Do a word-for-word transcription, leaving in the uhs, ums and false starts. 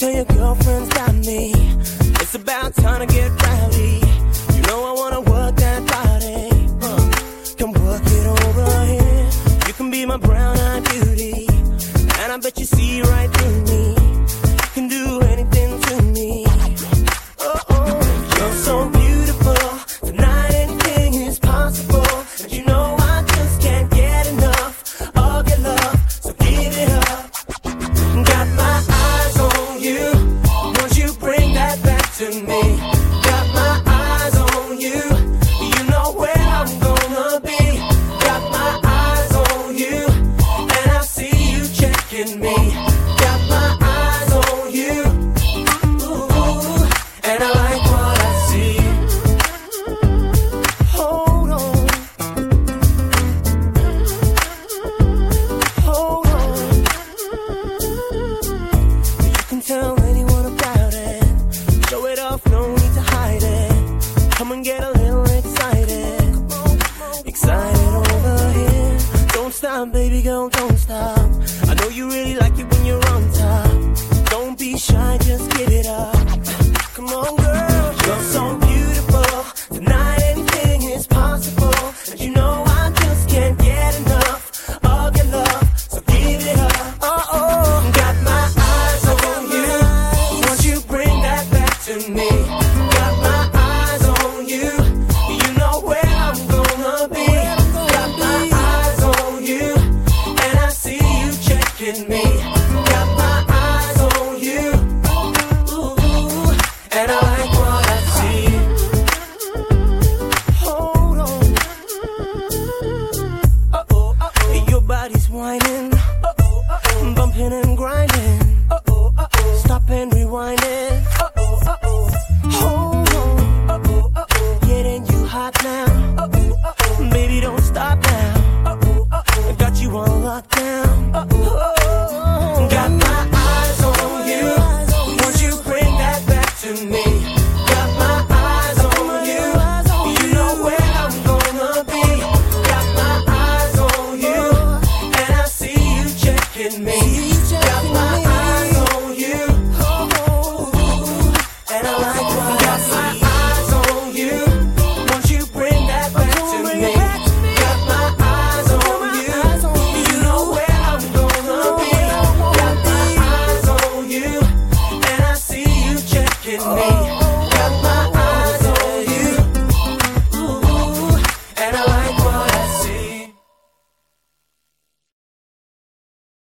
tell your girlfriends got me. It's about time to get rowdy. You know I wanna work that body. Uh, come work it over here. You can be my brown-eyed beauty, and I bet you see right through me. You can do anything to me. Oh, oh, you're so beautiful. Tonight anything is possible. And you know I just can't get enough of your love, so give it up. Got my eyes on you. Won't you bring that back to me? Got my eyes on you. You know where I'm gonna be. Got my eyes on you, and I see you checking me. Got my eyes on you. Ooh, and I like what I see. Hold on. Hold on. You can tell anyone about it. Show it off, no need to hide it. Come and get a little excited. Excited over here. Don't stop, baby girl, don't stop. I know you really like it when you're on top. Don't be shy, just give it up. Come on, girl, you're so beautiful. Tonight anything is possible. And you know I just can't get enough of your love, so give it up. Uh-oh, got my eyes on you. Won't you bring that back to me? Got my eyes on you. You know where I'm gonna be. Got my eyes on you, and I see you checking me. Got my eyes on you. Ooh, and I like what I see. Hold on. Uh-oh, uh-oh. Your body's whining. Uh-oh, uh-oh. Bumping and grinding. Uh-oh, uh-oh. Stop and rewinding. Uh-oh, uh-oh. Hold on. Uh-oh, uh-oh. Getting you hot now. Uh-oh, uh-oh. Baby, don't stop now. Uh-oh, uh-oh. Got you on lockdown. Uh-oh, uh-oh. Got my eyes on you. Won't you bring that back to me? Got my eyes on you. You know where I'm gonna be. Got my eyes on you, and I see you checking me. Got my eyes on you, and I like what I got my eyes on you. Won't you bring that back to me? Got my eyes on you. You know where I'm gonna be. Got my eyes on you, and I see you checking me.